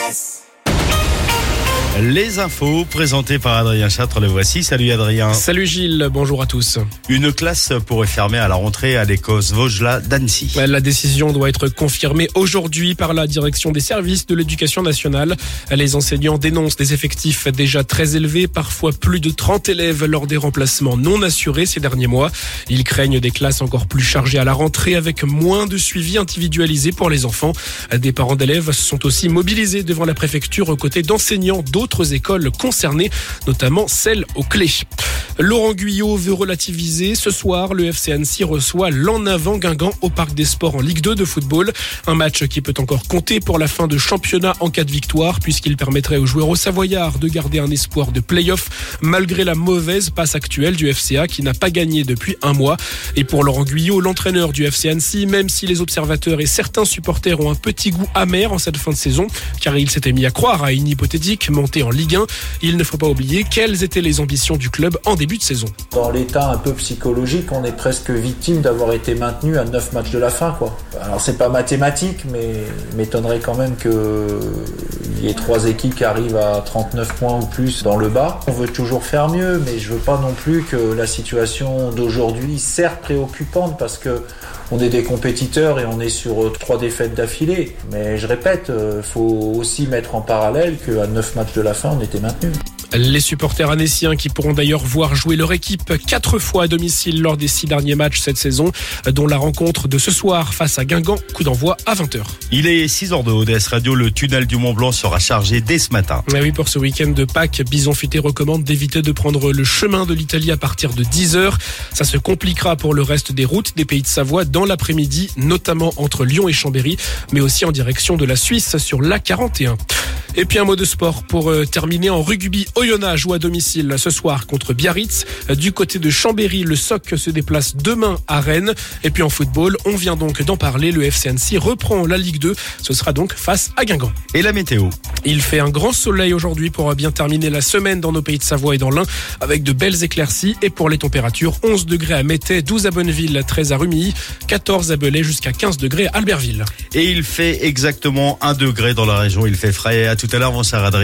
RVVS. Les infos présentées par Adrien Châtre, le voici. Salut Adrien. Salut Gilles, bonjour à tous. Une classe pourrait fermer à la rentrée à l'école Vosges d'Annecy. La décision doit être confirmée aujourd'hui par la direction des services de l'éducation nationale. Les enseignants dénoncent des effectifs déjà très élevés, parfois plus de 30 élèves lors des remplacements non assurés ces derniers mois. Ils craignent des classes encore plus chargées à la rentrée avec moins de suivi individualisé pour les enfants. Des parents d'élèves sont aussi mobilisés devant la préfecture aux côtés d'enseignants d'autres écoles concernées, notamment celle aux Clés. Laurent Guyot veut relativiser. Ce soir, le FC Annecy reçoit l'En Avant Guingamp au Parc des Sports en Ligue 2 de football. Un match qui peut encore compter pour la fin de championnat en cas de victoire, puisqu'il permettrait aux joueurs savoyards de garder un espoir de play-off malgré la mauvaise passe actuelle du FCA qui n'a pas gagné depuis un mois. Et pour Laurent Guyot, l'entraîneur du FC Annecy, même si les observateurs et certains supporters ont un petit goût amer en cette fin de saison, car il s'était mis à croire à une hypothétique montée en Ligue 1, il ne faut pas oublier quelles étaient les ambitions du club en début de saison. Dans l'état un peu psychologique, on est presque victime d'avoir été maintenu à 9 matchs de la fin, quoi. Alors c'est pas mathématique, mais il m'étonnerait quand même qu'il y ait 3 équipes qui arrivent à 39 points ou plus dans le bas. On veut toujours faire mieux, mais je veux pas non plus que la situation d'aujourd'hui, certes préoccupante parce que on est des compétiteurs et on est sur 3 défaites d'affilée. Mais je répète, faut aussi mettre en parallèle qu'à 9 matchs de la fin, on était maintenus. Les supporters annéciens qui pourront d'ailleurs voir jouer leur équipe 4 fois à domicile lors des 6 derniers matchs cette saison, dont la rencontre de ce soir face à Guingamp, coup d'envoi à 20h. Il est 6h de ODS Radio, le tunnel du Mont Blanc sera chargé dès ce matin. Mais oui, pour ce week-end de Pâques, Bison Futé recommande d'éviter de prendre le chemin de l'Italie à partir de 10h. Ça se compliquera pour le reste des routes des Pays de Savoie dans l'après-midi, notamment entre Lyon et Chambéry, mais aussi en direction de la Suisse sur l'A41. Et puis un mot de sport pour terminer en rugby. Oyonnax joue à domicile ce soir contre Biarritz. Du côté de Chambéry, le SOC se déplace demain à Rennes. Et puis en football, on vient donc d'en parler, le FC Annecy reprend la Ligue 2. Ce sera donc face à Guingamp. Et la météo? Il fait un grand soleil aujourd'hui pour bien terminer la semaine dans nos Pays de Savoie et dans l'Ain avec de belles éclaircies. Et pour les températures, 11 degrés à Métais, 12 à Bonneville, 13 à Rumilly, 14 à Belay jusqu'à 15 degrés à Albertville. Et il fait exactement 1 degré dans la région. Il fait frais. À tout à l'heure, bonsoir Adrien.